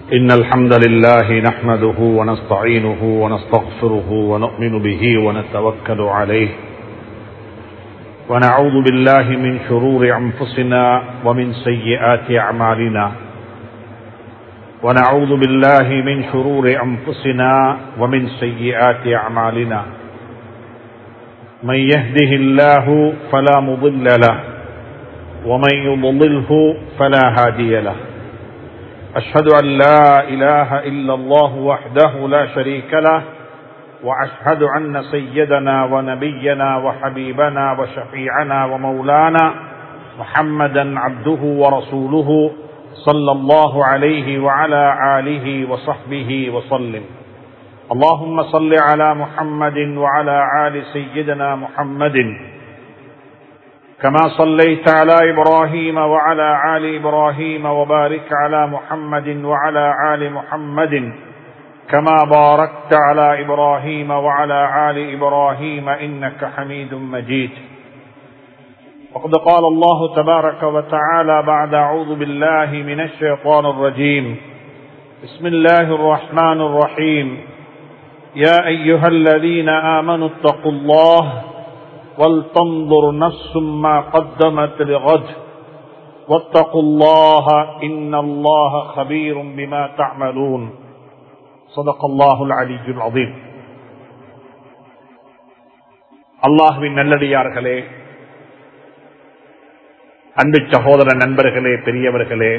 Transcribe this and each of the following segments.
إن الحمد لله نحمده ونستعينه ونستغفره ونؤمن به ونتوكل عليه ونعوذ بالله من شرور أنفسنا ومن سيئات أعمالنا ونعوذ بالله من شرور أنفسنا ومن سيئات أعمالنا من يهده الله فلا مضل له ومن يضلله فلا هادي له أشهد أن لا إله إلا الله وحده لا شريك له وأشهد أن سيدنا ونبينا وحبيبنا وشفيعنا ومولانا محمدا عبده ورسوله صلى الله عليه وعلى آله وصحبه وسلم. اللهم صل على محمد وعلى آل سيدنا محمد كما صليت على إبراهيم وعلى آل إبراهيم وبارك على محمد وعلى آل محمد كما باركت على إبراهيم وعلى آل إبراهيم إنك حميد مجيد. وقد قال الله تبارك وتعالى بعد أعوذ بالله من الشيطان الرجيم بسم الله الرحمن الرحيم يا أيها الذين آمنوا اتقوا الله وَلْتَنْظُرْ نَفْسٌ مَا قَدَّمَتْ لِغَدٍ وَاتَّقُوا اللَّهَ إِنَّ اللَّهَ خَبِيرٌ بِمَا تَعْمَلُونَ. صدق الله العلي العظيم. அல்லாஹ்வின் நல்லடியார்களே, அன்பு சகோதர நண்பர்களே, பெரியவர்களே,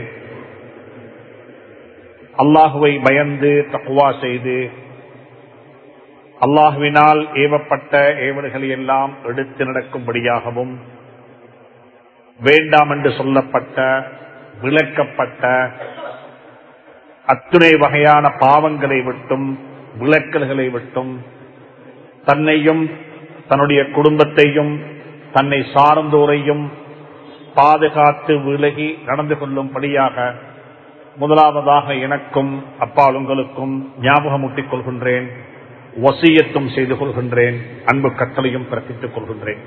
அல்லாஹுவை பயந்து தக்வா செய்து அல்லாஹ்வினால் ஏவப்பட்ட ஏவல்களை எல்லாம் எடுத்து நடக்கும்படியாகவும், வேண்டாம் என்று சொல்லப்பட்ட விளக்கப்பட்ட அத்துணை வகையான பாவங்களை விட்டும் விளக்கல்களை விட்டும் தன்னையும் தன்னுடைய குடும்பத்தையும் தன்னை சார்ந்தோரையும் பாதுகாத்து விலகி நடந்து கொள்ளும்படியாக முதலாவதாக எனக்கும் அப்பால் உங்களுக்கும் ஞாபகமூட்டிக் கொள்கின்றேன், வசியத்தும் செய்து கொள்கின்றேன், அன்பு கட்டளையும் பிறப்பித்துக் கொள்கின்றேன்.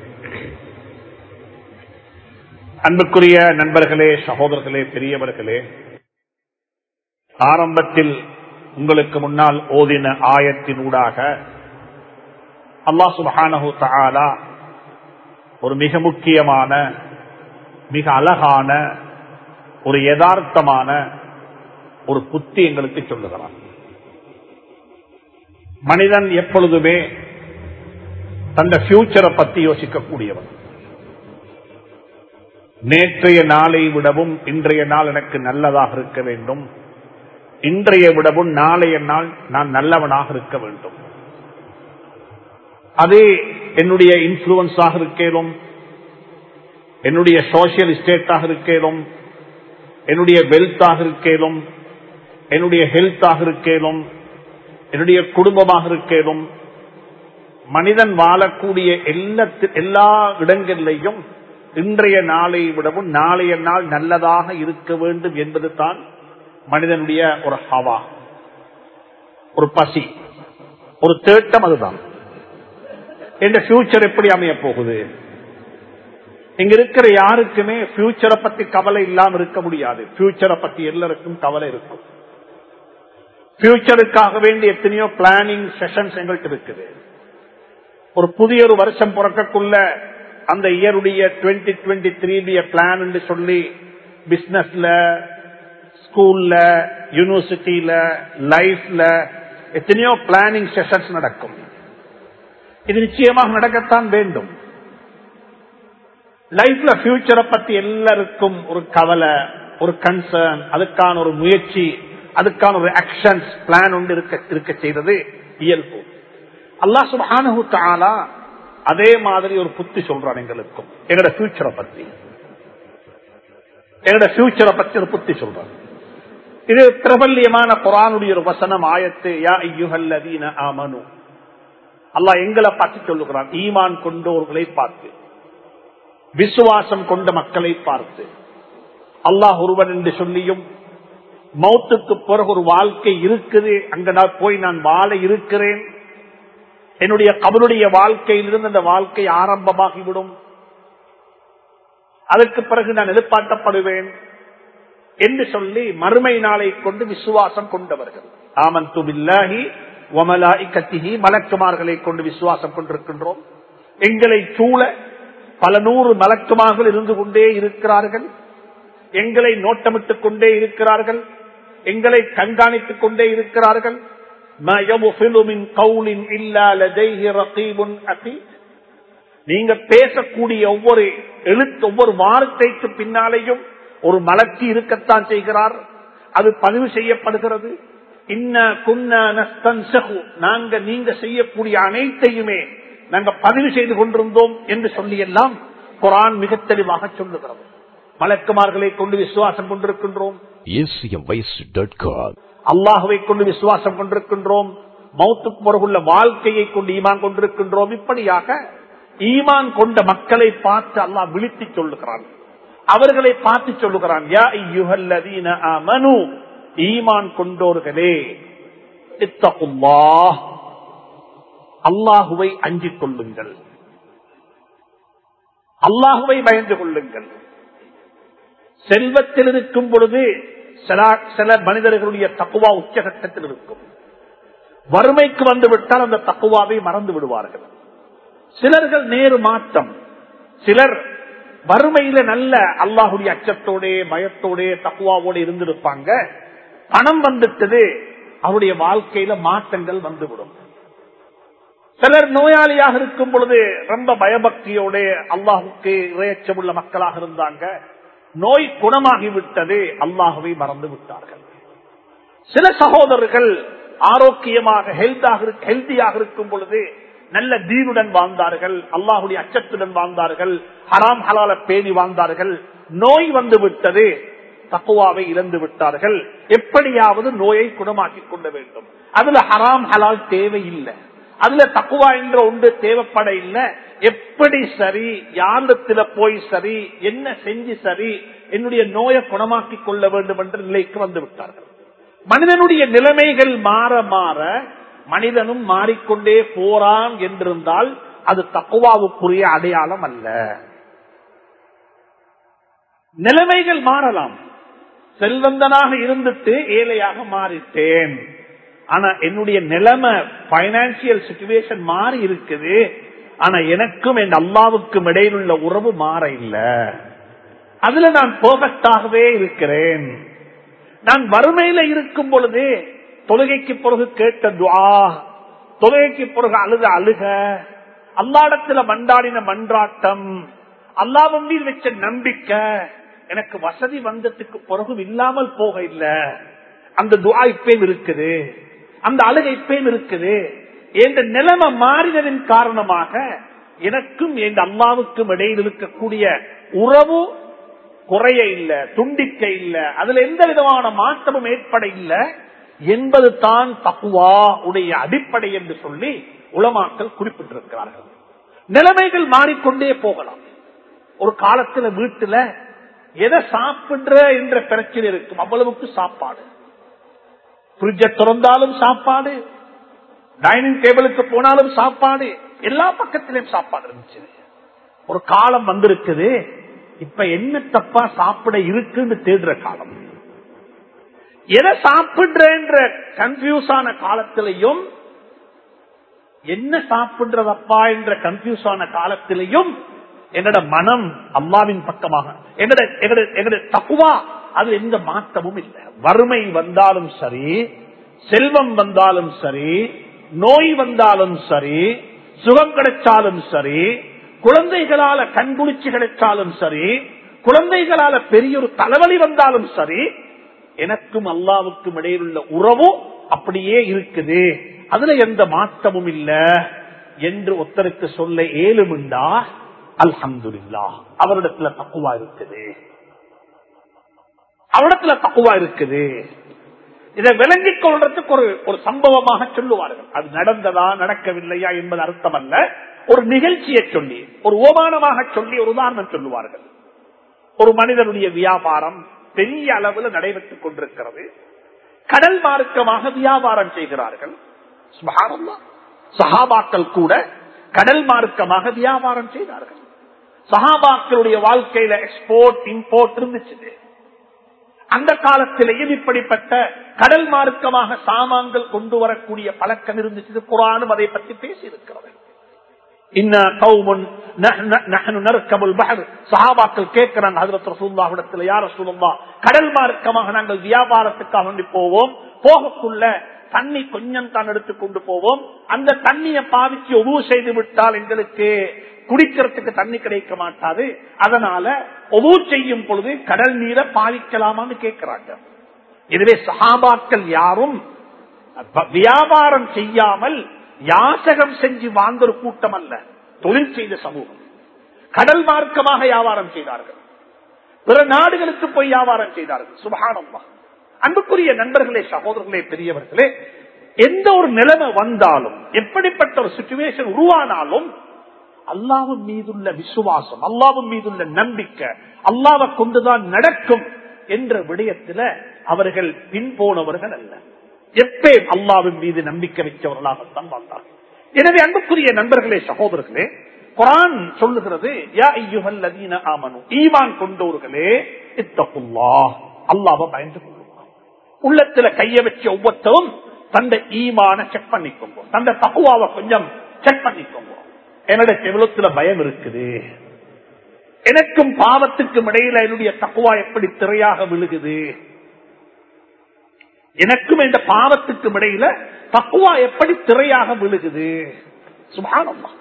அன்புக்குரிய நண்பர்களே, சகோதரர்களே, பெரியவர்களே, ஆரம்பத்தில் உங்களுக்கு முன்னால் ஓதின ஆயத்தினூடாக அல்லாஹ் சுப்ஹானஹு தஆலா ஒரு மிக முக்கியமான, மிக அழகான, ஒரு யதார்த்தமான ஒரு புத்தி எங்களுக்கு சொல்லுகிறார். மனிதன் எப்பொழுதுமே தந்த ஃபியூச்சரை பத்தி யோசிக்கக்கூடியவன். நேற்றைய நாளை விடவும் இன்றைய நாள் எனக்கு நல்லதாக இருக்க வேண்டும், இன்றைய விடவும் நாளைய நாள் நான் நல்லவனாக இருக்க வேண்டும். அது என்னுடைய இன்ஃபுளுன்ஸாக இருக்கேனும், என்னுடைய சோசியல் ஸ்டேட்டாக இருக்கேனும், என்னுடைய வெல்த்தாக இருக்கேனும், என்னுடைய ஹெல்த்தாக இருக்கேனும், என்னுடைய குடும்பமாக இருக்கேனும், மனிதன் வாழக்கூடிய எல்லா இடங்களிலையும் இன்றைய நாளை விடவும் நாளைய நாள் நல்லதாக இருக்க வேண்டும் என்பது தான் மனிதனுடைய ஒரு ஹவா, ஒரு பசி, ஒரு தேட்டம். அதுதான் இந்த ஃபியூச்சர் எப்படி அமைய போகுது. இங்க இருக்கிற யாருக்குமே ஃபியூச்சரை பத்தி கவலை இல்லாம இருக்க முடியாது. ஃபியூச்சரை பத்தி எல்லாருக்கும் கவலை இருக்கும். ஃபியூச்சருக்காக வேண்டி எத்தனையோ பிளானிங் செஷன்ஸ் எங்களுக்கு இருக்குது. ஒரு புதிய ஒரு வருஷம் பிறக்கக்குள்ள அந்த இயருடைய 2023 பிளான் என்று சொல்லி பிசினஸ்ல, ஸ்கூல்ல, யூனிவர்சிட்டியில, லைஃப்ல எத்தனையோ பிளானிங் செஷன்ஸ் நடக்கும். இது நிச்சயமாக நடக்கத்தான் வேண்டும். லைஃப்ல ஃபியூச்சரை பத்தி எல்லாருக்கும் ஒரு கவலை, ஒரு கன்சர்ன், அதுக்கான ஒரு முயற்சி, அதுக்கான ஒரு ஆக்ஷன்ஸ் பிளான் ஒன்று இருக்க செய்தது இயல்பு. அல்லாஹ் சுப்ஹானஹு தஆலா அதே மாதிரி ஒரு புத்தி சொல்றான் எங்களுக்கும். எங்களோட ஃபியூச்சரை பத்தி ஒரு புத்தி சொல்றான். இது பிரபல்யமான குர்ஆனுடைய ஒரு வசனம், ஆயத்து யா அய்யுஹல்லதீன ஆமனு. அல்லாஹ் எங்களை பார்த்து சொல்லுகிறான், ஈமான் கொண்டோர்களை பார்த்து, விசுவாசம் கொண்ட மக்களை பார்த்து. அல்லாஹ் ஒருவன் என்று சொல்லியும், மௌத்துக்கு பிறகு ஒரு வாழ்க்கை இருக்குது, அங்க நான் போய் நான் வாழ இருக்கிறேன், என்னுடைய கபருடைய வாழ்க்கையிலிருந்து அந்த வாழ்க்கை ஆரம்பமாகிவிடும், அதற்கு பிறகு நான் எதிர்பார்க்கப்படுவேன், என்று சொல்லி மறுமை நாளை கொண்டு விசுவாசம் கொண்டவர்கள். ஆமன்து பில்லாஹி வ மலாயிகத்திஹி, மலக்குமார்களை கொண்டு விசுவாசம் கொண்டிருக்கின்றோம். எங்களை சூழ பல நூறு மலக்குமார்கள் இருந்து கொண்டே இருக்கிறார்கள். எங்களை நோட்டமிட்டுக் கொண்டே இருக்கிறார்கள். எங்களை கண்காணித்துக் கொண்டே இருக்கிறார்கள். நீங்க பேசக்கூடிய ஒவ்வொரு எழுத்து, ஒவ்வொரு வார்த்தைக்கு பின்னாலேயும் ஒரு மலக்கு இருக்கத்தான் செய்கிறார். அது பதிவு செய்யப்படுகிறது. நாங்க நீங்க செய்யக்கூடிய அனைத்தையுமே நாங்க பதிவு செய்து கொண்டிருந்தோம் என்று சொல்லி எல்லாம் குர்ஆன் மிக தெளிவாக சொல்லுகிறது. மலக்குமார்களை கொண்டு விசுவாசம் கொண்டிருக்கின்றோம். அல்லாஹுவை கொண்டு விசுவாசம் கொண்டிருக்கின்றோம். மௌத்துக்கு பிறகுள்ள வாழ்க்கையை கொண்டு ஈமான் கொண்டிருக்கின்றோம். இப்படியாக ஈமான் கொண்ட மக்களை பார்த்து அல்லாஹ் விழித்து சொல்லுகிறான். அவர்களை பார்த்து சொல்லுகிறான், யா அய்யுஹல்லதீன ஆமனூ, ஈமான் கொண்டோர்களே, இத்தகுல்லாஹ், அல்லாஹுவை அஞ்சிக் கொள்ளுங்கள், அல்லாஹுவை பயந்து கொள்ளுங்கள். செல்வத்தில் இருக்கும் பொழுது சில மனிதர்களுடைய தக்குவா உச்சகட்டத்தில் இருக்கும். வறுமைக்கு வந்துவிட்டால் அந்த தக்குவாவை மறந்து விடுவார்கள். சிலர்கள் நேரு மாற்றம். சிலர் வறுமையில நல்ல அல்லாஹுடைய அச்சத்தோட பயத்தோட தக்குவாவோட இருந்திருப்பாங்க. பணம் வந்துட்டது, அவருடைய வாழ்க்கையில மாற்றங்கள் வந்துவிடும். சிலர் நோயாளியாக இருக்கும் பொழுது ரொம்ப பயபக்தியோட அல்லாஹுக்கு இறையச்சமுள்ள மக்களாக இருந்தாங்க. நோய் குணமாகிவிட்டது, அல்லாஹுவை மறந்து விட்டார்கள். சில சகோதரர்கள் ஆரோக்கியமாக ஹெல்தியாக இருக்கும் பொழுது நல்ல தீனுடன் வாழ்ந்தார்கள், அல்லாஹுடைய அச்சத்துடன் வாழ்ந்தார்கள், ஹராம் ஹலால பேணி வாழ்ந்தார்கள். நோய் வந்து விட்டது, தக்குவாவை இழந்து விட்டார்கள். எப்படியாவது நோயை குணமாக்கிக் கொள்ள வேண்டும். அதுல ஹராம் ஹலால் தேவையில்லை, அதுல தக்குவா என்ற ஒன்று தேவைப்பட இல்லை. எப்படி சரி, யாரிடத்துல போய் சரி, என்ன செஞ்சு சரி, என்னுடைய நோயை குணமாக்கிக் கொள்ள வேண்டும் என்ற நிலைக்கு வந்து விட்டார்கள். மனிதனுடைய நிலைமைகள் மாற மாற மனிதனும் மாறிக்கொண்டே போறான் என்றிருந்தால் அது தக்குவாவுக்குரிய அடையாளம் அல்ல. நிலைமைகள் மாறலாம். செல்வந்தனாக இருந்துட்டு ஏழையாக மாறிட்டேன், ஆனா என்னுடைய நிலைமை பைனான்சியல் சிச்சுவேஷன் மாறி இருக்குது, ஆனா எனக்கும் என் அல்லாவுக்கும் இடையில் உள்ள உறவு மாற இல்ல. அதுல நான் பெர்ஃபெக்டாகவே இருக்கிறேன். நான் வறுமையில இருக்கும் பொழுது தொழுகைக்கு பிறகு கேட்ட துஆ, தொழுகைக்கு பிறகு அழுத அழுக, அல்லாஹ்விடத்துல மண்டாடின மன்றாட்டம், அல்லாஹ்வின் மீது வச்ச நம்பிக்கை எனக்கு வசதி வந்ததுக்கு பிறகு இல்லாமல் போக இல்ல. அந்த துஆ இப்பயும் இருக்குது, அந்த அழுகை இப்பயும் இருக்குது. என்ற நிலைமை மாறினதின் காரணமாக எனக்கும் என் அல்லாவுக்கும் இடையில் இருக்கக்கூடிய உறவு குறைய இல்ல, துண்டிக்க இல்ல, அதுல எந்த விதமான மாற்றமும் ஏற்பட இல்லை என்பது தான் தக்வா உடைய அடிப்படை என்று சொல்லி உலமாக்கள் குறிப்பிட்டிருக்கிறார்கள். நிலைமைகள் மாறிக்கொண்டே போகலாம். ஒரு காலத்துல வீட்டுல எதை சாப்பிடுற என்ற பிரச்சனை இருக்கும். அவ்வளவுக்கு சாப்பாடு, ஃப்ரிட்ஜை திறந்தாலும் சாப்பாடு, டைனிங் டேபிளுக்கு போனாலும் சாப்பாடு, எல்லா பக்கத்திலும் சாப்பாடு இருந்துச்சு. ஒரு காலம் வந்திருக்குது, இப்ப என்ன தப்பா சாப்பிட இருக்குன்னு தேடுற காலம். எதை சாப்பிடுற கன்ஃபியூஸ் ஆன காலத்திலையும், என்ன சாப்பிடுறதப்பா என்ற கன்ஃபியூஸ் ஆன காலத்திலையும் என்னோட மனம் அல்லாவின் பக்கமாக, என்னோட தக்குவா அது எந்த மாற்றமும் இல்லை. வறுமை வந்தாலும் சரி, செல்வம் வந்தாலும் சரி, நோய் வந்தாலும் சரி, சுகம் கிடைச்சாலும் சரி, குழந்தைகளால கண்குளிர்ச்சி கிடைச்சாலும் சரி, குழந்தைகளால பெரிய ஒரு தலைவலி வந்தாலும் சரி, எனக்கும் அல்லாவுக்கும் இடையில் உள்ள உறவு அப்படியே இருக்குது, அதுல எந்த மாற்றமும் இல்ல என்று ஒருத்தருக்கு சொல்ல ஏழுமுண்டா, அல்ஹம்துலில்லாஹ் அவரிடத்துல தக்குவா இருக்குது, அவரிடத்துல தக்குவா இருக்குது. இதை விளங்கிக் கொள்றதுக்கு ஒரு சம்பவமாக சொல்லுவார்கள். அது நடந்ததா நடக்கவில்லையா என்பது அர்த்தம் அல்ல. ஒரு நிகழ்ச்சியை சொல்லி, ஒரு ஓமானமாக சொல்லி ஒரு உதாரணம் சொல்லுவார்கள். ஒரு மனிதனுடைய வியாபாரம் பெரிய அளவில் நடைபெற்றுக் கொண்டிருக்கிறது. கடல் மார்க்கமாக வியாபாரம் செய்கிறார்கள். சுப்ஹானல்லாஹ், சஹாபாக்கள் கூட கடல் மார்க்கமாக வியாபாரம் செய்தார்கள். சஹாபாக்களுடைய வாழ்க்கையில எக்ஸ்போர்ட் இம்போர்ட் இருந்துச்சு. அந்த காலத்திலேயும் இப்படிப்பட்ட கடல் மார்க்கமாக சாமான்கள் கொண்டு வரக்கூடிய பழக்கம் இருந்துச்சு. குர்ஆனும் அதை பற்றி பேசி இருக்கிறது. சஹாபாக்கள் கேட்கிறாங்க ஹஜ்ரத் ரசூலுல்லாஹ் இடத்துல, யா ரசூலுல்லாஹ், கடல் மார்க்கமாக நாங்கள் வியாபாரத்துக்காக வேண்டி போவோம், போகக்குள்ள தண்ணி கொஞ்சம் தான் எடுத்துக்கொண்டு போவோம், அந்த தண்ணியை பாவிச்சு ஒவ்வொரு செய்து விட்டால் எங்களுக்கு குடிக்கிறதுக்கு தண்ணி கிடைக்க மாட்டாது, அதனால ஒவ்வொரு செய்யும் பொழுது கடல் நீரை பாவிக்கலாமான்னு கேட்கிறாங்க. எனவே சஹாபாக்கள் யாரும் வியாபாரம் செய்யாமல் யாசகம் செஞ்சு வாழ்ந்த ஒரு கூட்டம் அல்ல, தொழில் செய்த சமூகம். கடல் மார்க்கமாக வியாபாரம் செய்தார்கள், பிற நாடுகளுக்கு போய் வியாபாரம் செய்தார்கள். சுப்ஹானல்லாஹ். அன்புக்குரிய நண்பர்களே, சகோதரர்களே, பெரியவர்களே, எந்த ஒரு நிலைமை வந்தாலும், எப்படிப்பட்ட ஒரு சிச்சுவேஷன் உருவானாலும், அல்லாஹ்வின் மீதுள்ள விசுவாசம், அல்லாஹ்வின் மீதுள்ள நம்பிக்கை, அல்லாஹ்வை கொண்டுதான் நடக்கும் என்ற விடயத்தில் அவர்கள் பின்போனவர்கள் அல்ல. எப்பயும் அல்லாஹ்வின் மீது நம்பிக்கை வைத்தவர்களாகத்தான் வாழ்ந்தார்கள். எனவே அன்புக்குரிய நண்பர்களே, சகோதரர்களே, குர்ஆன் சொல்லுகிறது, யா அய்யுஹல்லதீன ஆமனூ, ஈமான் கொண்டவர்களே, இத்தகுல்லாஹ், அல்லாஹ்வை பயந்து கொள்ளுங்கள். உள்ளத்துல கைய வச்சு ஒவ்வொருத்தரும் தந்த ஈமான செக் பண்ணிக்கோங்க, தந்த தக்வாவை கொஞ்சம் செக் பண்ணிக்கோங்க. என்னுடைய எவ்வளவுல பயம் இருக்குது, எனக்கும் பாவத்துக்கும் இடையில என்னுடைய தக்வா எப்படி திரையாக விழுகுது, எனக்கும் இந்த பாவத்துக்கும் இடையில தக்வா எப்படி திரையாக விழுகுது. சுப்ஹானல்லாஹ்.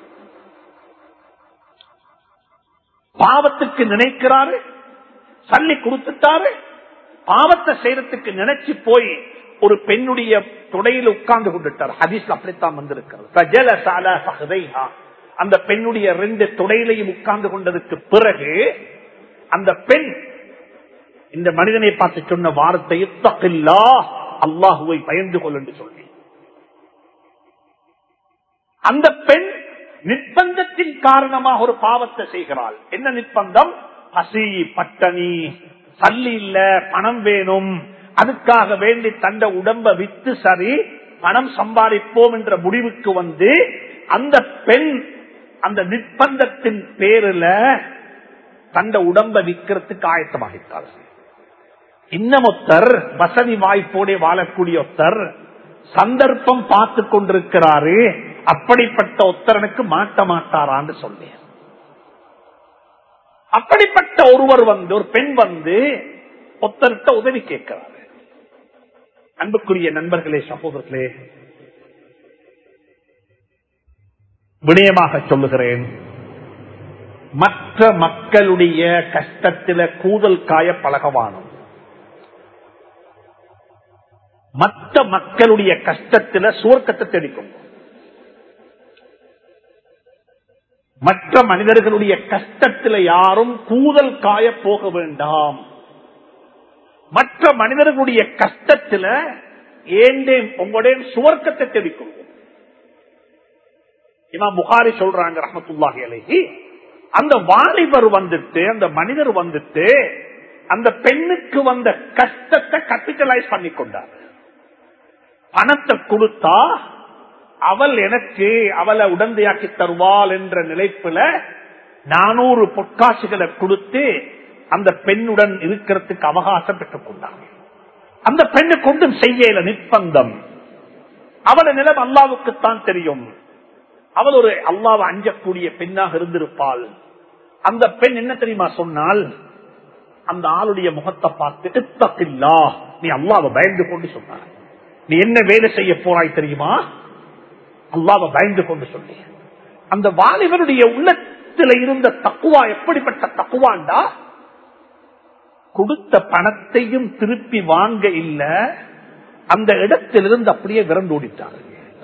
பாவத்துக்கு நினைக்கிறாரு, சல்லி கொடுத்துட்டாரு, பாவத்தை செய்யறதுக்கு நினைச்சு போய் ஒரு பெண்ணுடைய தொடையில உட்கார்ந்து கொண்டுட்டார். ஹதீஸ்ல அப்படித்தான் வந்திருக்கிறது. அந்த பெண்ணுடைய 2 தொடையிலையும் உட்கார்ந்து கொண்டதுக்கு பிறகு அந்த பெண் இந்த மனிதனை பார்த்து சொன்ன வார்த்தை, இத்தகில்லாஹ், அல்லாஹுவை பயந்து கொள் என்று சொல்லி. அந்த பெண் நிர்பந்தத்தின் காரணமாக ஒரு பாவத்தை செய்கிறாள். என்ன நிர்பந்தம்? பசி, பட்டணி, சல்லி இல்ல, பணம் வேணும், அதுக்காக வேண்டி தந்த உடம்ப வித்து சரி பணம் சம்பாதிப்போம் என்ற முடிவுக்கு வந்து அந்த பெண் அந்த நிர்பந்தத்தின் பேரில் தந்த உடம்ப விற்கிறதுக்கு ஆயத்தமாகிட்டார். இன்னமொத்தர் வசதி வாய்ப்போட வாழக்கூடிய ஒருத்தர் சந்தர்ப்பம் பார்த்து கொண்டிருக்கிறாரு, அப்படிப்பட்ட ஒத்தரனுக்கு மாட்ட மாட்டாரான்னு சொல்லி, அப்படிப்பட்ட ஒருவர் வந்து, ஒரு பெண் வந்து ஒத்தர்கிட்ட உதவி கேட்கிறார். அன்புக்குரிய நண்பர்களே, சகோதரர்களே, வினயமாக சொல்லுகிறேன், மற்ற மக்களுடைய கஷ்டத்தில கூதல் காய பழகவானும், மற்ற மக்களுடைய கஷ்டத்தில சுவர்க்கத்தை தெளிக்கும். மற்ற மனிதர்களுடைய கஷ்டத்தில் யாரும் கூதல் காய போக வேண்டாம். மற்ற மனிதர்களுடைய கஷ்டத்தில் ஏண்டேன் உங்களுடைய சுவர்க்கத்தை தெளிக்கும். இமாம் புகாரி சொல்றாங்க ரஹ்மத்துல்லாஹி அலைஹி, அந்த வாலிபர் வந்துட்டு, அந்த மனிதர் வந்துட்டு அந்த பெண்ணுக்கு வந்த கஷ்டத்தை கேபிட்டலைஸ் பண்ணி கொண்டார். பணத்தை கொடுத்தா அவள் எனக்கு அவளை உடந்தையாக்கி தருவாள் என்ற நிலைப்புல 400 பொற்காசுகளை கொடுத்து அந்த பெண்ணுடன் இருக்கிறதுக்கு அவகாசம் பெற்றுக் கொண்டாங்க. அந்த பெண்ணு கொண்டும் செய்யல, நிர்பந்தம். அவளை நிலம் அல்லாவுக்குத்தான் தெரியும். அவள் ஒரு அல்லாவை அஞ்சக்கூடிய பெண்ணாக இருந்திருப்பாள். அந்த பெண் என்ன தெரியுமா சொன்னால், அந்த ஆளுடைய முகத்தை பார்த்து, இத்தகில்லாஹ், நீ அல்லாவை பயந்து கொண்டு சொன்னார். நீ என்ன வேலை செய்ய போறாய் தெரியுமா? அல்லாவை பயந்து கொண்டு சொல்லி. அந்த வாலிபனுடைய உள்ளத்தில் இருந்த தக்குவா எப்படிப்பட்ட தக்குவாண்டா, கொடுத்த பணத்தையும் திருப்பி வாங்க இல்ல, அந்த இடத்திலிருந்து அப்படியே விரண்டோடிட்டார்.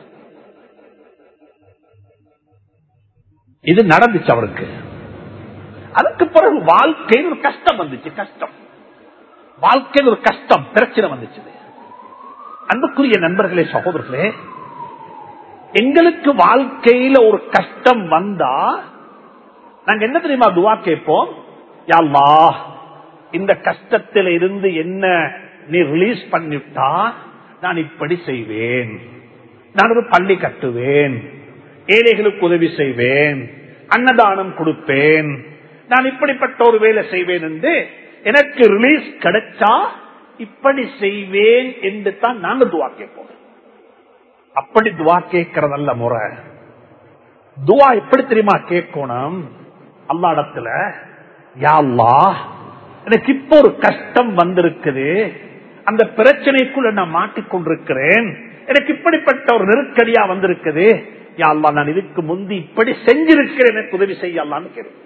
இது நடந்துச்சு அவருக்கு. அதுக்கு பிறகு வாழ்க்கையில் ஒரு கஷ்டம் வந்துச்சு. கஷ்டம், வாழ்க்கையில் ஒரு கஷ்டம், பிரச்சனை வந்துச்சு. அன்புக்குரிய நண்பர்களே, சகோதரர்களே, எங்களுக்கு வாழ்க்கையில ஒரு கஷ்டம் வந்தா நாங்க என்ன தெரியுமா துவா கேட்போம்? யா அல்லாஹ், இந்த கஷ்டத்தில இருந்து என்ன நீ ரிலீஸ் பண்ணிவிட்டா நான் இப்படி செய்வேன், நான் ஒரு பள்ளி கட்டுவேன், ஏழைகளுக்கு உதவி செய்வேன், அன்னதானம் கொடுப்பேன், நான் இப்படிப்பட்ட ஒரு வேலை செய்வேன் என்று எனக்கு ரிலீஸ் கிடைச்சா இப்படி செய்வேன் என்று தான் நாங்க துவா கேட்போம். அப்படி துவா கேட்கறதல்ல முறை. துவா எப்படி தெரியுமா கேட்கணும்? அல்லாஹ்விடத்துல, யா அல்லாஹ், எனக்கு இப்ப ஒரு கஷ்டம் வந்திருக்குது, அந்த பிரச்சனைக்குள்ள நான் மாட்டிக்கொண்டிருக்கிறேன், எனக்கு இப்படிப்பட்ட ஒரு நெருக்கடியா வந்திருக்குது, யா அல்லாஹ் நான் இதுக்கு முந்தி இப்படி செஞ்சிருக்கிறேன், எனக்கு உதவி செய்யலான்னு கேட்கிறேன்.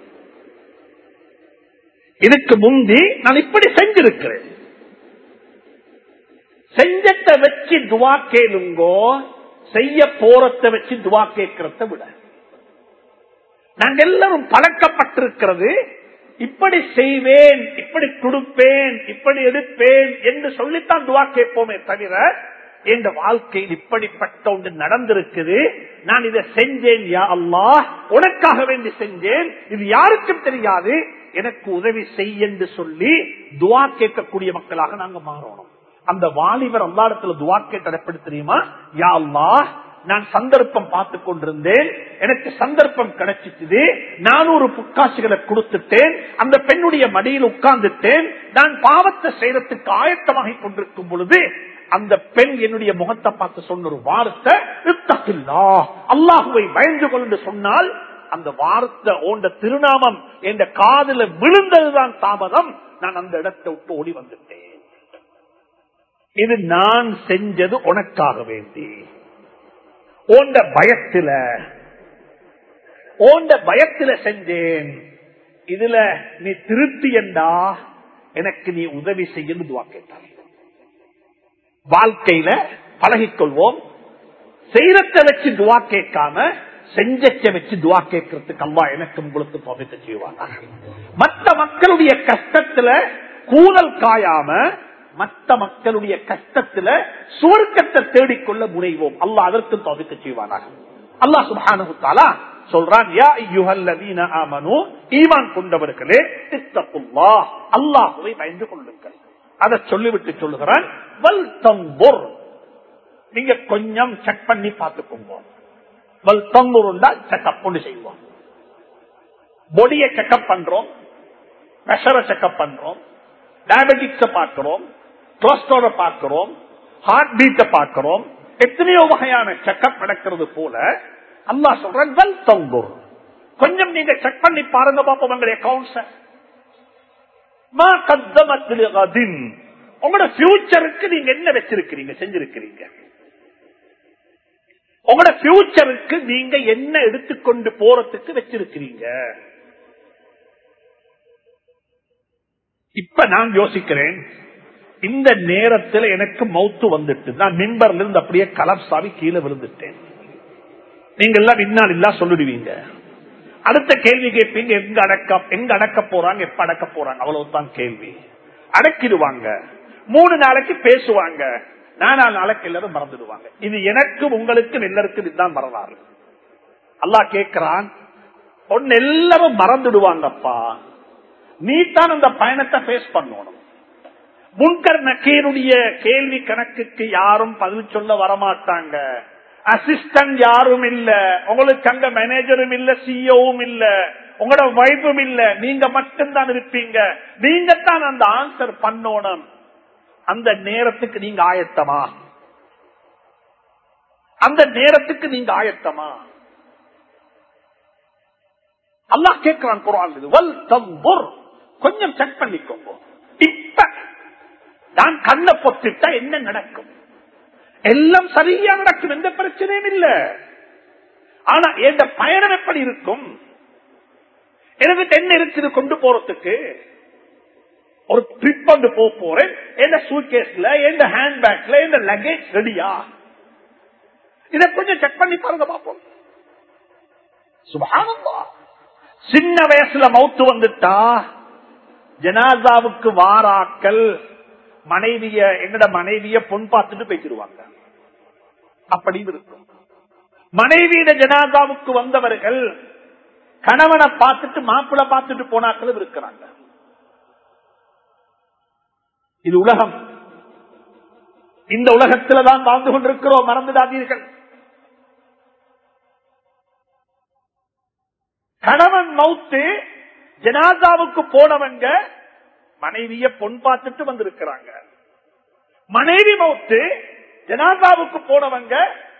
இதுக்கு முந்தி நான் இப்படி செஞ்சிருக்கிறேன். செஞ்சத்தை வச்சு துவா கேளுங்கோ, செய்ய போறத வச்சு துவா கேட்கறத விட. நாங்க எல்லாரும் பழக்கப்பட்டிருக்கிறது இப்படி செய்வேன், இப்படி கொடுப்பேன், இப்படி எடுப்பேன் என்று சொல்லித்தான் துவா கேட்போமே தவிர, என் வாழ்க்கையில் இப்படிப்பட்ட ஒன்று நடந்திருக்குது, நான் இதை செஞ்சேன் யா அல்லாஹ், உனக்காக வேண்டி செஞ்சேன், இது யாருக்கும் தெரியாது, எனக்கு உதவி செய்ய என்று சொல்லி துவா கேட்கக்கூடிய மக்களாக நாங்க மாறணும். அந்த வாலிபர் அல்லாஹ்விடத்துல துவா கேட்டது எப்படி தெரியுமா? யா அல்லாஹ், நான் சந்தர்ப்பம் பார்த்து கொண்டிருந்தேன், எனக்கு சந்தர்ப்பம் கிடைச்சிச்சு, 400 புக்காசிகளை கொடுத்துட்டேன், அந்த பெண்ணுடைய மடியில் உட்கார்ந்துட்டேன், நான் பாவத்தை செய்யறதுக்கு ஆயத்தமாக கொண்டிருக்கும் பொழுது அந்த பெண் என்னுடைய முகத்தை பார்த்து சொன்ன ஒரு வார்த்தை, இத்தகில்லாஹ், அல்லாஹ்வை பயந்து கொள் என்று சொன்னால், அந்த வார்த்தை ஓண்ட திருநாமம் என்ற காதுல விழுந்ததுதான் தாமதம், நான் அந்த இடத்தை விட்டு ஓடி வந்துட்டேன். இது நான் செஞ்சது உனக்காக வேண்டி, ஓண்ட பயத்தில செஞ்சேன், இதுல நீ திருப்தி என்றா எனக்கு நீ உதவி செய்ய துவா கேட்டாய். வாழ்க்கையில பழகிக்கொள்வோம், செய்யறத வச்சு துவா கேட்காம செஞ்சச்ச வச்சு துவா கேட்கறதுக்கு அல்லாஹ் எனக்கு உங்களுக்கு தௌஃபீக் செய்வானா. மற்ற மக்களுடைய கஷ்டத்துல கூதல் காயாம, மற்ற மக்களுடைய கஷ்டத்துல சுவர்க்கத்தை தேடிக்கொள்ள முனைவோம். அல்லாஹ் அதற்கு தௌஃபீக் செய்வானா. அல்லாஹ் சுப்ஹானஹு வ தஆலா சொல்றான், யா அய்யுஹல்லதீன ஆமனூ, ஈமான் கொண்டவர்களே, இத்தகுல்லாஹ், அல்லாஹ்வை பயந்து கொள்ளுங்கள். அதை சொல்லிவிட்டு சொல்லுகிறான், வல் தன்துர், நீங்க கொஞ்சம் செக் பண்ணி பார்த்துக்கோங்க. வல் தன்துர்னா செக்அப் பண்ணி செய்வோம். பாடியை செக்அப் பண்றோம், பிரஷரை செக்அப் பண்றோம், டயபெட்டிக்ஸ பார்க்கிறோம், கொலஸ்ட்ரால பார்க்கிறோம், ஹார்ட் பீட்ட பார்க்கிறோம், எத்தனையோ வகையான செக்அப் நடக்கிறது போல அல்லாஹ் சொல்றான், வல் தன்துர், கொஞ்சம் நீங்க செக் பண்ணி பாருங்க பாப்போம் உங்களுடைய அக்கவுண்ட்ஸ். மா கத்தமத் லிகதின், உங்களோட ஃபியூச்சருக்கு நீங்க என்ன வச்சிருக்கிறீங்க, செஞ்சிருக்கிறீங்க, உங்களோட ஃபியூச்சருக்கு நீங்க என்ன எடுத்துக்கொண்டு போறதுக்கு வச்சிருக்கிறீங்க. இப்ப நான் யோசிக்கிறேன், இந்த நேரத்தில் எனக்கு மௌத்து வந்துட்டு, நான் மிம்பர்ல இருந்து அப்படியே கலப்சாவி கீழே விழுந்துட்டேன். நீங்க எல்லாம் இன்னால் இல்லா சொல்லிடுவீங்க. அடுத்த கேள்வி கேட்பீங்க, எங்க அடக்க போறாங்க, எப்ப அடக்க போறாங்க, அவ்வளவுதான் கேள்வி. அடக்கிடுவாங்க, 3 நாளைக்கு பேசுவாங்க, 4 நாளைக்கு எல்லாரும் மறந்துடுவாங்க. இது எனக்கு உங்களுக்கு எல்லாருக்கும் இதுதான் வரலாறு. அல்லாஹ் கேட்கிறான், ஒன்னு எல்லாரும் மறந்துடுவாங்கப்பா, நீ தான் அந்த பயணத்தை பேஸ் பண்ணணும். முன்கர் நக்கீருடைய கேள்வி கணக்குக்கு யாரும் பதில் சொல்ல வரமாட்டாங்க. அசிஸ்டன்ட் யாரும் இல்ல, உங்களுக்கு அங்க மேனேஜரும் இல்ல, சிஇஓவும் இல்ல, உங்களோட வைஃபும் இல்ல, நீங்க மட்டும்தான் இருப்பீங்க. நீங்க தான் அந்த ஆன்சர் பண்ணணும். அந்த நேரத்துக்கு நீங்க ஆயத்தமா? அந்த நேரத்துக்கு நீங்க ஆயத்தமா? அல்லாஹ் கேட்கிறான் குர்ஆன்ல, வல் தன்துர், கொஞ்சம் செக் பண்ணிக்கோங்க. இப்ப நான் கண்ணை பொத்திட்டா என்ன நடக்கும்? எல்லாம் சரியா நடக்கும், எந்த பிரச்சனையும் இல்ல. ஆனா எந்த பயணம் எப்படி இருக்கும்? எனக்கு என்ன இருக்குது கொண்டு போறதுக்கு? ஒரு ட்ரிப் கொண்டு போறேன், எந்த சூட்கேஸ்ல, எந்த ஹேண்ட்பேக்ல, எந்த லக்கேஜ் ரெடியா? இதை கொஞ்சம் செக் பண்ணி பாருங்க பாப்போம். சுப்ஹானல்லாஹ், சின்ன வயசுல மௌத்து வந்துட்டா ஜனாசாவுக்கு வாராக்கள் எங்கட மனைவிய பொன் பார்த்துட்டு பேசிடுவாங்க. அப்படி இருக்கும். மனைவியிட ஜனாசாவுக்கு வந்தவர்கள் கணவனை பார்த்துட்டு மாப்பிள்ளை பார்த்துட்டு போனாக்களும் இருக்கிறாங்க. இது உலகம். இந்த உலகத்தில் தான் வாழ்ந்து கொண்டிருக்கிறோம், மறந்துடாதீர்கள். கணவன் மௌத்து, ஜனாசாவுக்கு போனவங்க மனைவிய பொன் பார்த்துட்டு வந்திருக்கிறாங்க. மனைவி மௌத்து, ஜனாசாவுக்கு போனவங்க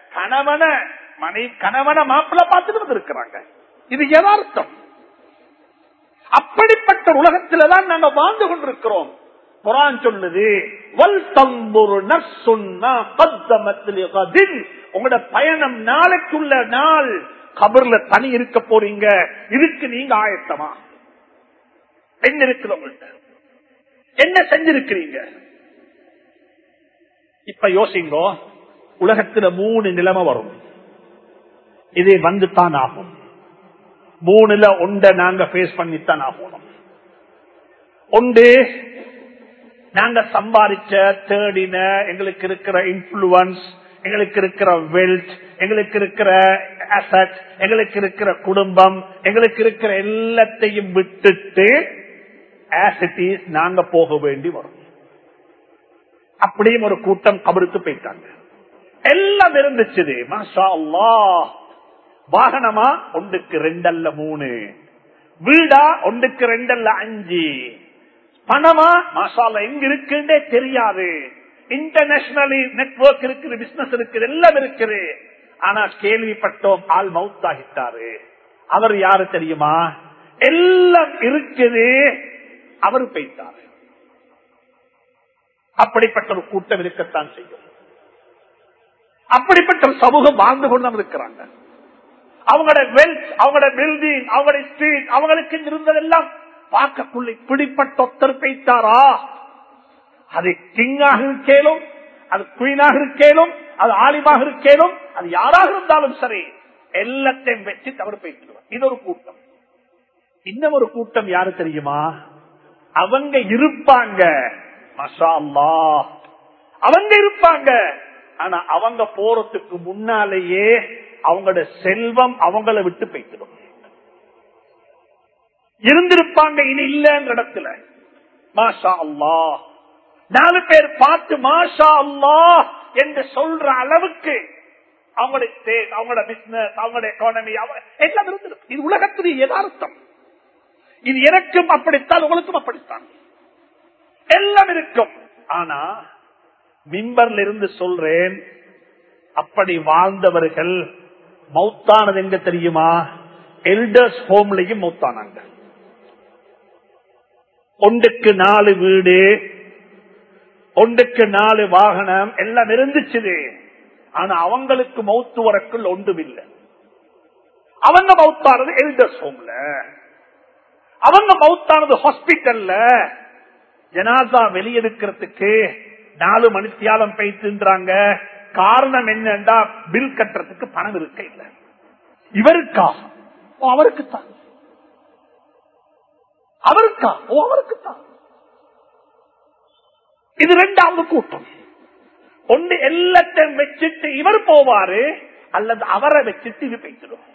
கணவன மாப்பிள்ள பார்த்துட்டு வந்திருக்கிறாங்க. இது யதார்த்தம். அப்படிப்பட்ட உலகத்தில்தான் நாங்க வாழ்ந்து கொண்டிருக்கிறோம். குர்ஆன் சொல்லுது, வல் தன்துரு நஃப்சுன் மா கத்தமத் லிகதின். உங்களோட பயணம் நாளைக்குள்ள நாள். கபர்ல தனி இருக்க போறீங்க, இதுக்கு நீங்க ஆயத்தமா? என்ன இருக்குது உங்கள்ட்ட? என்ன செஞ்சிருக்கிறீங்க? இப்ப யோசிங்க, உலகத்துல 3 நிலைமை வரும். இது வந்துதான் ஆகும். 3ல ஒன்றை நாங்க பேஸ் பண்ணித்தான் ஆகணும். ஒன்று, நாங்க சம்பாதிச்ச தேடின எங்களுக்கு இருக்கிற இன்ஃபுளுவன்ஸ், எங்களுக்கு இருக்கிற வெல்த், எங்களுக்கு இருக்கிற அசட், எங்களுக்கு இருக்கிற குடும்பம், எங்களுக்கு இருக்கிற எல்லாத்தையும் விட்டுட்டு as it is நாங்க போக வேண்டி வரும். அப்படியும் ஒரு கூட்டம் கபருக்கு போயிட்டாங்க. எல்லாம் இருந்துச்சு, மாஷா அல்லாஹ். வாகனமா 1க்கு 2 அல்ல 3, வீடா 1க்கு 2 அல்ல 5, பணமா மாஷா அல்லாஹ் எங்க இருக்குன்னே தெரியாது. இன்டர்நேஷனலி நெட்வொர்க் இருக்குது, பிசினஸ் இருக்குது, எல்லாம் இருக்குது. ஆனா கேள்விப்பட்டோம், ஆள் மவுத் ஆகிட்டாரு. அவர் யாரு தெரியுமா? எல்லாம் இருக்குது, அவர் போயிட்டாரு. அப்படிப்பட்ட ஒரு கூட்டம் இருக்கத்தான் செய்யும். அப்படிப்பட்ட ஒரு சமூகம் வாழ்ந்து கொண்டு இருக்கிறாங்க. அவங்களோட வெல்த், அவங்களோட பில்டிங், அவங்களோட ஸ்ட்ரீட், அவங்களுக்கு இருந்ததெல்லாம் பார்க்கக்குள்ள இப்படிப்பட்ட ஒருத்தர் போயிட்டாரா? அது கிங்காக இருக்கேனும், அது குயினாக இருக்கேனும், அது ஆலிமாக இருக்கேனும், அது யாராக இருந்தாலும் சரி, எல்லாத்தையும் வச்சு தவறு போயிடுவார். இது ஒரு கூட்டம். இன்னும் ஒரு கூட்டம் யாரு தெரியுமா? அவங்க இருப்பாங்க, மாஷா அல்லாஹ், அவங்க இருப்பாங்க. ஆனா அவங்க போறதுக்கு முன்னாலேயே அவங்களோட செல்வம் அவங்கள விட்டு போய்த்திடும். இருந்திருப்பாங்க, இனி இல்லைன்ற இடத்துல. மாஷா அல்லாஹ், 4 பேர் பார்த்து மாஷா அல்லாஹ் என்று சொல்ற அளவுக்கு அவங்களோட பிசினஸ், அவங்களோட எக்கானமி எல்லாம் இருந்திருக்கு. இது உலகத்துடைய யதார்த்தம். இது எனக்கும் அப்படித்தான், உங்களுக்கும் அப்படித்தான், எல்லாம் இருக்கும். ஆனா மிம்பர்ல இருந்து சொல்றேன், அப்படி வாழ்ந்தவர்கள் மௌத்தானது எங்க தெரியுமா? எல்டர்ஸ் ஹோம்லயும் மௌத்தானாங்க. 1க்கு 4 வீடு, 1க்கு 4 வாகனம், எல்லாம் இருந்துச்சு. ஆனா அவங்களுக்கு மௌத்து வரக்குள் ஒன்றும் இல்லை. அவங்க மௌத்தானது எல்டர்ஸ் ஹோம்ல, அவங்க மௌத்தானது ஹாஸ்பிட்டல்ல. ஜனாசா வெளியெடுக்கிறதுக்கு 4 மணித்தியாலம் போயிட்டுன்றாங்க. காரணம் என்னன்னா, பில் கட்டுறதுக்கு பணம் இருக்க இல்லை. இவருக்கா? அவருக்குத்தான். அவருக்கா? அவருக்குத்தான். இது 2வது கூட்டம். ஒன்று எல்லாத்தையும் வச்சுட்டு இவர் போவாரு, அல்லது அவரை வச்சுட்டு இது போயிடும்.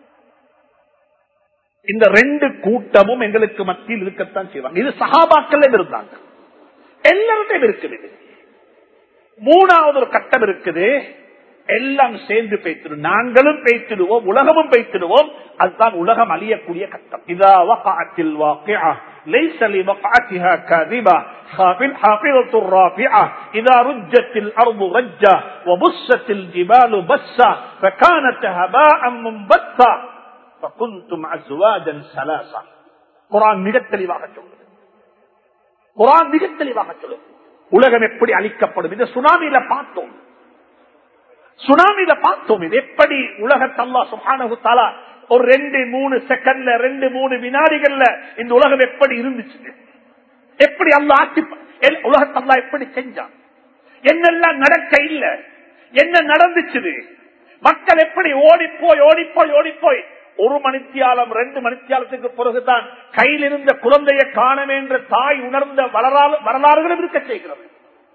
இந்த 2 கூட்டமும் எங்களுக்கு மத்தியில் இருக்கத்தான் செய்வாங்க. இது சஹாபாக்கள் இருந்தாங்க, எல்லாருமே இருக்குது. 3வது ஒரு கட்டம் இருக்குது, எல்லாம் சேர்ந்து பேசிடுவோம், நாங்களும் பேசிடுவோம், உலகமும் பேசிடுவோம். அதுதான் உலகம் அழியக்கூடிய கட்டம். இதா வகஅத்தில் வாகிஅ லைஸ லிவகஅத்திஹா காதிபா ஹாஃபில் ஹாஃபிலத்துர் ராஃபிஅ இதா ருஜ்ஜத்தில் அர்து ரஜ்ஜா வபுஸ்ஸத்தில் ஜிபாலு பஸ்ஸா ஃபகானத் ஹபாஅன் முன்பத்தா ஃபகுன்தும் அஸ்வாஜன் ஸலாஸா. குர்ஆன் மிக தெளிவாக சொல்லுது. குர்ஆன் மிக தெளிவாக சொல்லுது. உலகம் எப்படி அழிக்கப்படும். இந்த சுனாமியில பார்த்தோம், சுனாமியில பார்த்தோம். இது எப்படி உலகத்தை அல்லாஹ் சுப்ஹானஹு தஆலா ஒரு 2-3 செகண்ட்ல, 2-3 வினாடிகள்ல இந்த உலகம் எப்படி இருந்துச்சு, எப்படி அல்லாஹ் உலகத்தை அல்லாஹ் எப்படி செஞ்சான், என்னெல்லாம் நடக்க இல்ல, என்ன நடந்துச்சு, மக்கள் எப்படி ஓடிப்போய் ஓடிப்போய் ஓடிப்போய் 1 மணித்தியாலம் 2 மணித்தியாலத்துக்கு பிறகுதான் கையில் இருந்த குழந்தையை காணவே என்ற தாய் உணர்ந்த வரலாறுகளும் இருக்க செய்கிறது.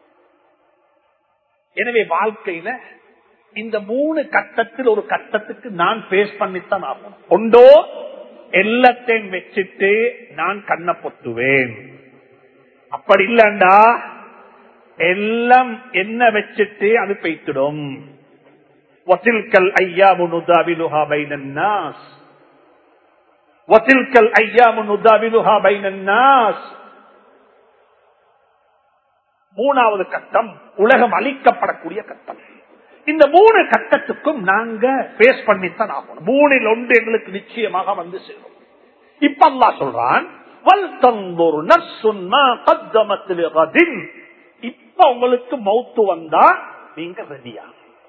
எனவே வாழ்க்கையில இந்த 3 கட்டத்தில் ஒரு கட்டத்துக்கு நான் பேஸ் பண்ணித்தான் ஆகும். ஒன்றோ எல்லாத்தையும் வச்சுட்டு நான் கண்ணை பொத்துவேன், அப்படி இல்லண்டா எல்லாம் என்ன வச்சுட்டு அது பெய்த்திடும். வதில்கல் ஐயாமு நுதாவிலுஹா பைனன் நாஸ், வதில்கல் ஐயாமு நுதாவிலுஹா பைனன் நாஸ். மூணாவது கட்டம் உலகம் அழிக்கப்படக்கூடிய கட்டம். இந்த 3 கட்டத்துக்கும் நாங்க பேஸ் பண்ணித்தான் ஆகணும். 3ல் 1 எங்களுக்கு நிச்சயமாக வந்து சேரும். இப்ப அல்லாஹ் சொல்றான், இப்ப உங்களுக்கு மௌத்து வந்தா நீங்க ரெடியா?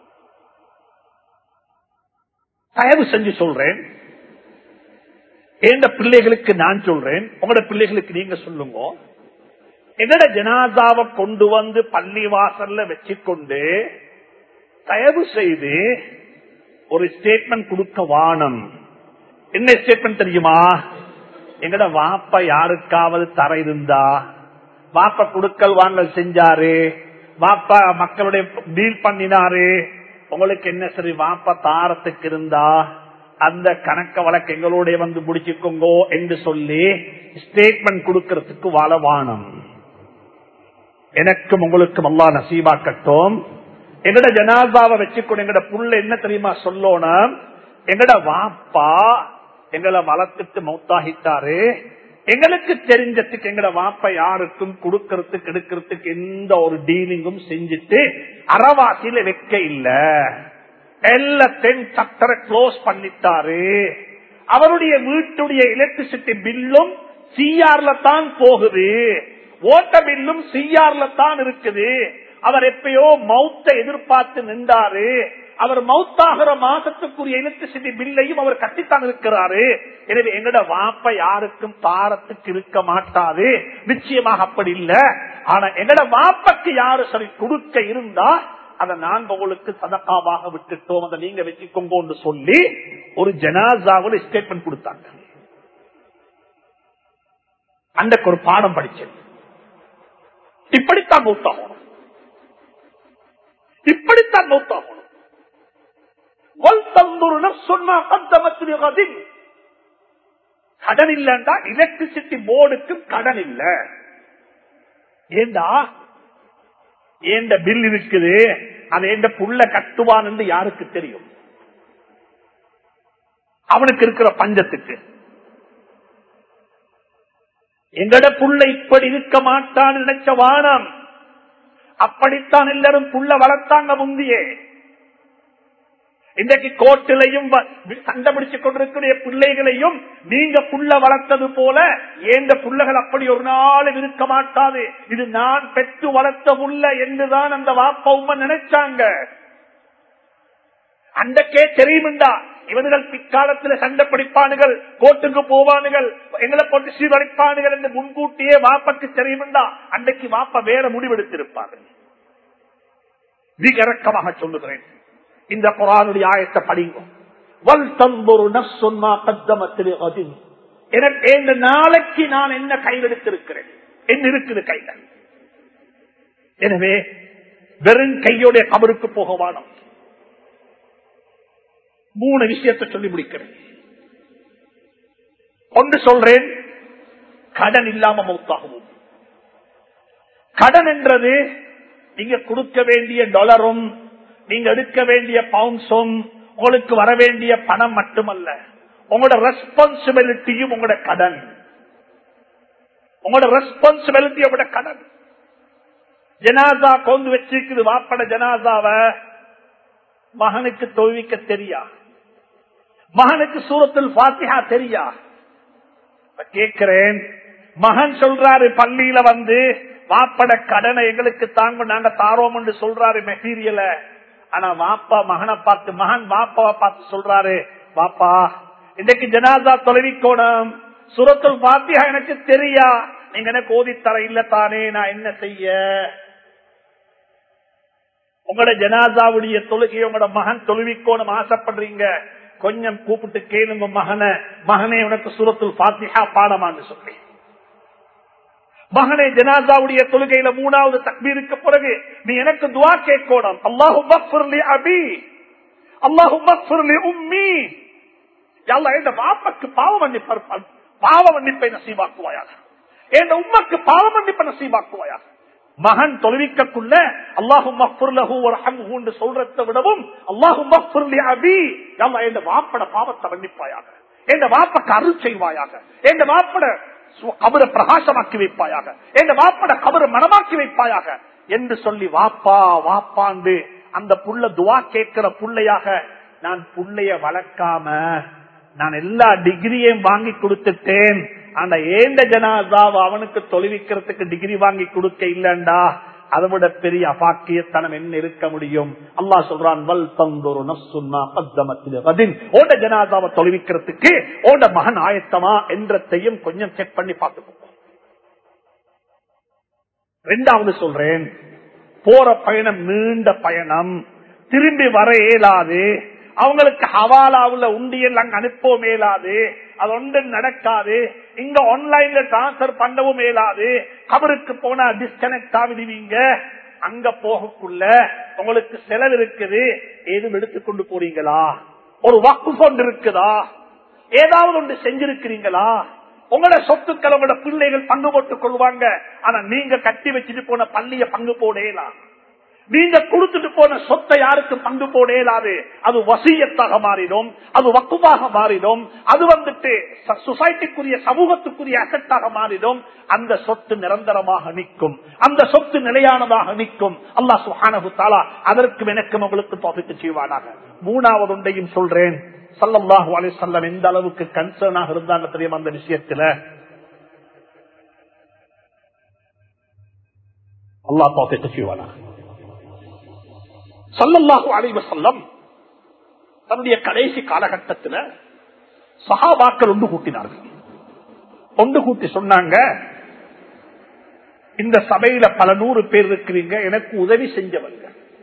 தயவு செஞ்சு சொல்றேன், எந்த பிள்ளைகளுக்கு நான் சொல்றேன், உங்களோட பிள்ளைகளுக்கு நீங்க சொல்லுங்க. என்னோட ஜனாதாவை கொண்டு வந்து பள்ளி வாசல்ல வச்சுக்கொண்டு தயவு செய்து ஒரு ஸ்டேட்மெண்ட் கொடுக்க வானம். என்ன ஸ்டேட்மெண்ட் தெரியுமா? எங்கட வாப்பா யாருக்காவது தர இருந்தா, வாப்பா குடுக்கல் வாங்கல் செஞ்சாரு, வாப்பா மக்களுடைய டீல் பண்ணினாரு, உங்களுக்கு என்ன சரி வாப்பா தாரத்துக்கு இருந்தா அந்த கணக்க வழக்கு எங்களோட வந்து முடிச்சுக்கோங்கோ என்று சொல்லி ஸ்டேட்மெண்ட் கொடுக்கறதுக்கு வானம். எனக்கும் உங்களுக்கும் அல்லாஹ் நசீபாக்கட்டும். எங்கட ஜனாசாவை வச்சுக்கொண்டு எங்கட புள்ள என்ன தெரியுமா சொல்லணும், எங்கட வாப்பா எங்களை வளர்த்துட்டு மௌத்தாகிட்டாரு, எங்களுக்கு தெரிஞ்சதுக்கு எங்கட வாப்பா யாருக்கும் கொடுக்கறதுக்கு எடுக்கிறதுக்கு எந்த ஒரு டீலிங்கும் செஞ்சுட்டு அறவாசியில வைக்க இல்ல, எல்லாத்தையும் சட்டரை க்ளோஸ் பண்ணிட்டாரு, அவருடைய வீட்டுடைய எலக்ட்ரிசிட்டி பில்லும் சிஆர்ல தான் போகுது, ஓட்ட பில்லும் சிஆர்ல தான் இருக்குது, அவர் எப்பயோ மௌத்தை எதிர்பார்த்து நின்றாரு, அவர் மௌத்தாகிற மாசத்துக்குரிய எலக்ட்ரிசிட்டி பில்லையும் அவர் கட்டித்தான் இருக்கிறாரு. எனவே எங்கட வாப்ப யாருக்கும் தாரத்துக்கு இருக்க மாட்டாது, நிச்சயமாக அப்படி இல்ல. ஆனா எங்கட வாப்பக்கு யாரு சரி கொடுக்க இருந்தா அதை நாங்க உங்களுக்கு சதகாவாக விட்டுட்டோம், அதை நீங்க வச்சுக்கோங்க சொல்லி ஒரு ஜனாசாவோட ஸ்டேட்மெண்ட் கொடுத்தாங்க. அன்றைக்கு ஒரு பாடம் படிச்சேன். இப்படித்தான் மௌத்தாகணும், இப்படித்தான் மௌத்தாகணும். கடன் இல்லண்டா எலக்ட்ரிசிட்டி போர்டுக்கு கடன் இல்ல. ஏண்டா ஏண்ட பில் இருக்குது, அது எந்த புள்ள கட்டுவான் என்று யாருக்கு தெரியும்? அவனுக்கு இருக்கிற பஞ்சத்துக்கு. எங்கட புள்ள இப்படி இருக்க மாட்டான்னு நினைச்ச வானம். அப்படித்தான் எல்லாரும் புள்ள வளர்த்தாங்க முந்தியே. இன்றைக்கு கோட்டிலையும் சண்டை பிடிச்சுக் கொண்டிருக்கிற பிள்ளைகளையும் நீங்க புள்ள வளர்த்தது போல ஏந்த புள்ளைகள் அப்படி ஒரு நாள் இருக்க மாட்டாது, இது நான் பெற்று வளர்த்த புள்ள என்றுதான் அந்த வாப்பா உம்மா நினைச்சாங்க. அன்றைக்கே தெரியும்டா இவர்கள் பிற்காலத்தில் சண்டை பிடிப்பானுகள், கோட்டுக்கு போவானுகள், எங்களை போட்டு சீரழிப்பானுகள் என்று முன்கூட்டியே வாப்பாக்கு தெரியும்டா அன்றைக்கு வாப்பா வேற முடிவெடுத்திருப்பார்கள். மிக இறக்கமாக சொல்லுகிறேன், இந்த குர்ஆனுடைய ஆயத்தை படிங்க. வல் தன்துரு நஃப்ஸுன் மா கத்தமத் லிகதின். எனக்கு இந்த நாளைக்கு நான் என்ன கையெடுத்திருக்கிறேன், என்ன இருக்குது கையில. எனவே வெறும் கையோட கபருக்கு போக வேணும். 3 விஷயத்தை சொல்லி முடிக்கிறேன். ஒன்று சொல்றேன், கடன் இல்லாம மௌத்தாகவும். கடன் என்றது நீங்க கொடுக்க வேண்டிய டாலரும் நீங்க எடுக்க வேண்டிய பவுன்ஸும் உங்களுக்கு வர வேண்டிய பணம் மட்டுமல்ல, உங்களோட ரெஸ்பான்சிபிலிட்டியும் உங்களோட கடன். உங்களோட ரெஸ்பான்சிபிலிட்டி உங்களோட கடன். ஜனாசா கொண்டு வச்சிருக்குது, வாப்பட ஜனாசாவ மகனுக்கு தொழுவிக்க தெரியா, மகனுக்கு சூரத்துல் ஃபாத்திஹா தெரியா. கேட்கிறேன், மகன் சொல்றாரு பள்ளியில வந்து வாப்பட கடனை எங்களுக்கு தாங்க நாங்க தாரோம் என்று சொல்றாரு மெட்டீரியல. ஆனா வாப்பா மகனை பார்த்து, மகன் வாப்பாவை பார்த்து சொல்றாரு, வாப்பா இன்றைக்கு ஜனாசா தொலைவிக்கோணும், சூரத்துல் ஃபாத்திஹா எனக்கு தெரியா, நீங்க எனக்கு ஓதித்தர இல்ல தானே, நான் என்ன செய்ய? உங்களோட ஜனாசாவுடைய தொழுகை உங்களோட மகன் தொழுவிக்கோணும் ஆசைப்படுறீங்க, கொஞ்சம் கூப்பிட்டு கேளுங்க மகனை, மகனே உனக்கு சூரத்துல் ஃபாத்திஹா பாடமான்னு சொல்லி. மகனே ஜனாசாவுடைய தொழுகையில 3வது தக்பீருக்கு பிறகு நீ எனக்கு துஆ கேட்கணும். அல்லாஹும்ம ஃபிர் லி அபி, அல்லாஹும்ம ஃபிர் லி உம்மி. யா அல்லாஹ் இந்த வாப்பக்கு பாவ மன்னிப்பை நசீபாக்குவாயாக, இந்த உம்மக்கு பாவ மன்னிப்பை நசீபாக்குவாயாக. மகன் தொழுவிக்கக்குள்ள அல்லாஹும்ம ஃபிர் லஹு வர்ஹம்ஹு என்று சொல்றதை விடவும் அல்லாஹும்ம ஃபிர் லி அபி, யா அல்லாஹ் இந்த வாப்பட பாவத்தை மன்னிப்பாயாக, இந்த வாப்பக்கு அருள் செய்வாயாக, இந்த வாப்பட கபரை பிரகாசமாக்கி வைப்பாயாக, என் வாப்பட கபரை மனமாக்கி வைப்பாயாக. என்று சொல்லி வாப்பா வாப்பாண்டு அந்த புள்ள துவா கேட்கிற புள்ளையாக நான் புள்ளைய வளர்க்காம நான் எல்லா டிகிரியும் வாங்கி கொடுத்துட்டேன். ஆனா ஏந்த ஜனாதாவை அவனுக்கு தொழுவிக்கிறதுக்கு டிகிரி வாங்கி கொடுக்க இல்லண்டா அதை விட பெரிய அபாக்கியத்தனம் என்ன இருக்க முடியும்? அல்லாஹ் சொல்றான், வல் தந்துரு நஃப்சுன் மா கத்தமத் லிகதின். ஓட ஜனாதாவை தொழுவிக்கிறதுக்கு ஓட மகன் ஆயத்தமா என்றதையும் கொஞ்சம் செக் பண்ணி பார்த்துக்கோ. ரெண்டாவது சொல்றேன், போற பயணம் நீண்ட பயணம், திரும்பி வர இயலாது, அவங்களுக்கு ஹவாலாவுல உண்டியல் அங்க அனுப்பவும் இயலாது, அது ஒன்று நடக்காது, இங்க ஆன்லைன்ல டிரான்ஸ்பர் பண்ணவும் இயலாது, கபருக்கு போனா டிஸ்கனெக்ட் ஆகிடுவீங்க. அங்க போகக்குள்ள உங்களுக்கு செலவு இருக்குது, ஏதும் எடுத்துக்கொண்டு போறீங்களா? ஒரு வக்ஃப் ஃபண்ட் இருக்குதா? ஏதாவது ஒன்று செஞ்சிருக்கிறீங்களா? உங்களோட சொத்துக்கள் உங்களோட பிள்ளைகள் பங்கு போட்டுக் கொள்வாங்க. ஆனா நீங்க கட்டி வச்சுட்டு போன பள்ளிய பங்கு போடலாம், நீங்க கொடுத்துட்டு போன சொத்தை யாருக்கு பங்கு போடலாது. அது வசியத்தாக மாறிடும், அது வக்குவாக மாறிடும், அது வந்துட்டு சொசைட்டிக்குரிய சமூகத்துக்குரிய அசெட்டாக மாறிடும். அந்த சொத்து நிரந்தரமாக நிற்கும், அந்த சொத்து நிலையானதாக நிற்கும். அல்லாஹ் சுப்ஹானஹு தஆலா அதற்கு எனக்கும் உங்களுக்கு தௌஃபீக் செய்வானாக. மூணாவது ஒன்றையும் சொல்றேன், ஸல்லல்லாஹு அலைஹி வஸல்லம் எந்த அளவுக்கு கன்சர்னாக இருந்தாங்க தெரியும் அந்த விஷயத்துல. அல்லாஹ் தௌஃபீக் செய்வானாக. ஸல்லல்லாஹு அலைஹி வஸல்லம் தன்னுடைய கடைசி காலகட்டத்தில் சஹாபாக்கள் ஒன்று கூட்டினார்கள். ஒன்று கூட்டி சொன்னாங்க, இந்த சபையில பல 100 பேர் இருக்கிறீங்க, எனக்கு உதவி செஞ்சவங்க.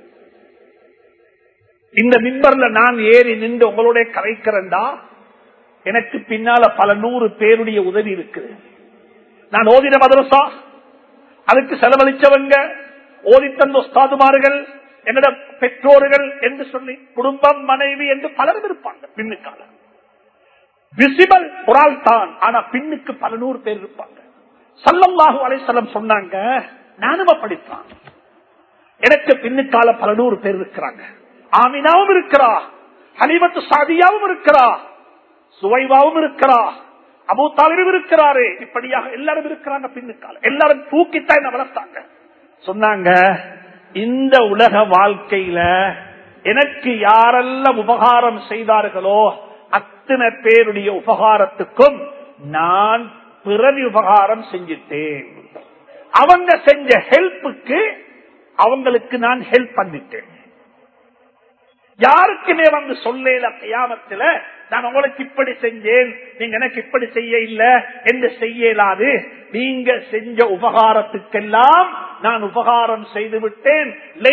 இந்த மிம்பர்ல நான் ஏறி நின்று உங்களோட கரைக்கிறேன்டா, எனக்கு பின்னால பல 100 பேருடைய உதவி இருக்குது. நான் ஓதின மதரசா, அதுக்கு செலவழிச்சவங்க, ஓதித்தந்த உஸ்தாதுமார்கள், என்னோட பெற்றோர்கள் என்று சொல்லி குடும்பம், மனைவி என்று பலரும் இருப்பாங்க. பின்னுக்கால விசிபிள் ஒரு ஆள் தான், ஆனா பின்னுக்கு பல 100 பேர் இருப்பாங்க. ஸல்லல்லாஹு அலைஹி வஸல்லம் சொன்னாங்க, நானும் அப்படித்தான், எனக்கு பின்னுக்கால பல 100 பேர் இருக்கிறாங்க. ஆமினாவும் இருக்கிறா, ஹலீமத்து சாதியாவும் இருக்கிறா, சுவைவாவும் இருக்கிறா, அபூ தாலிபும் இருக்கிறாரு, இப்படியாக எல்லாரும் இருக்கிறாங்க. பின்னுக்கால எல்லாரும் தூக்கித்தான் என்ன வளர்த்தாங்க. சொன்னாங்க, இந்த உலக வாழ்க்கையில எனக்கு யாரெல்லாம் உபகாரம் செய்தார்களோ அத்தனை பேருடைய உபகாரத்துக்கும் நான் பிறவி உபகாரம் செஞ்சிட்டேன். அவங்க செஞ்ச ஹெல்ப்புக்கு அவங்களுக்கு நான் ஹெல்ப் பண்ணிட்டேன். யாருக்குமே வந்து சொல்லல கியாமத்துல, நான் உங்களுக்கு இப்படி செஞ்சேன், நீங்க எனக்கு இப்படி செய்ய இல்ல என்று செய்யலாது. நீங்க செஞ்ச உபகாரத்துக்கெல்லாம் நான் உபகாரம் செய்து விட்டேன்.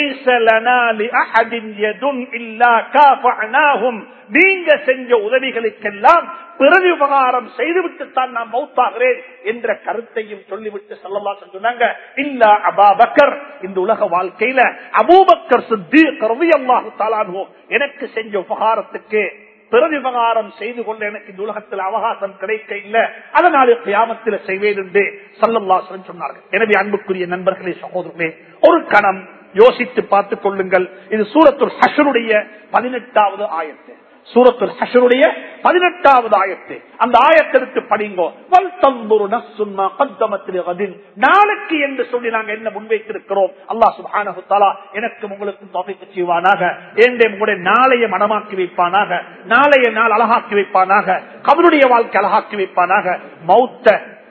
நீங்க செஞ்ச உதவிகளுக்கெல்லாம் பிறகு உபகாரம் செய்துவிட்டு தான் நான் மௌத்தாகிறேன் என்ற கருத்தையும் சொல்லிவிட்டு ஸல்லல்லாஹு அலைஹி வஸல்லம் சொன்னாங்க, இல்லா அபூபக்கர், இந்த உலக வாழ்க்கையில அபூபக்கர் சித்தீக் ரலியல்லாஹு தஆலா அன்ஹு எனக்கு செஞ்ச உபகாரத்துக்கு பிறகு உபகாரம் செய்து கொள்ள எனக்கு இந்த உலகத்தில் அவகாசம் கிடைக்க இல்ல, அதனால கியாமத்தில் செய்வேன் என்று ஸல்லல்லாஹு அலைஹி வஸல்லம் சொன்னார்கள். எனவே அன்புக்குரிய நண்பர்களே, சகோதரர்களே, ஒரு கணம் யோசித்து பார்த்துக் கொள்ளுங்கள். இது சூரத்துல் ஹஷ்ருடைய 18வது ஆயத்து. சூரத்துல் ஹஷ்ருடைய 18வது ஆயத்து. அந்த ஆயத்திற்கு படிங்கோ. வல் தன்துரு நஃப்சுன் மா கத்தமத் லிகதின். நாளைக்கு என்று சொல்லி நாங்கள் என்ன முன்வைத்திருக்கிறோம், அல்லாஹ் சுப்ஹானஹு வ தஆலா எனக்கும் உங்களுக்கும் தௌஃபீக் செய்வானாக. ஏண்டே உங்களுடைய நாளைய மனமாக்கி வைப்பானாக, நாளைய நாள் அழகாக்கி வைப்பானாக, கபருடைய வாழ்க்கை அழகாக்கி வைப்பானாக. மௌத்த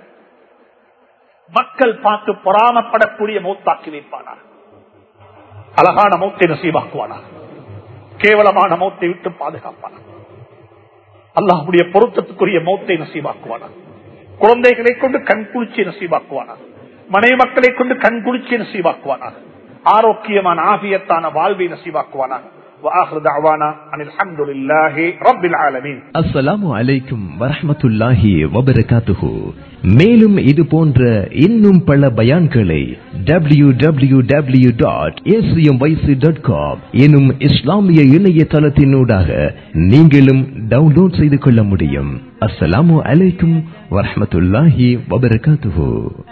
மக்கள் பார்த்து பொறாமப்படக்கூடிய மௌத்தாக்கி வைப்பானாக. அழகான மௌத்தை நசீபாக்குவானாக. கேவலமான மௌத்தை விட்டு பாதுகாப்பானாக. அல்லாஹ்வுடைய பொருத்தத்துக்குரிய மௌத்தை நசீபாக்குவானாக. குழந்தைகளை கொண்டு கண் குளிர்ச்சி நசீபாக்குவானாக. மனைவி மக்களை கொண்டு கண் குளிர்ச்சி நசீபாக்குவானாக. ஆரோக்கியமான ஆபியத்தான வாழ்வை நசீபாக்குவானாக. அஸ்ஸலாமு அலைக்கும் வரஹ்மத்துல்லாஹி வபரகாத்துஹு. மேலும் இது போன்ற இன்னும் பல பயான்களை www.acmyc.com எனும் இஸ்லாமிய இணையதளத்தினூடாக நீங்களும் டவுன்லோட் செய்து கொள்ள முடியும். அஸ்ஸலாமு அலைக்கும் வரஹ்மத்துல்லாஹி வபரகாத்துஹு.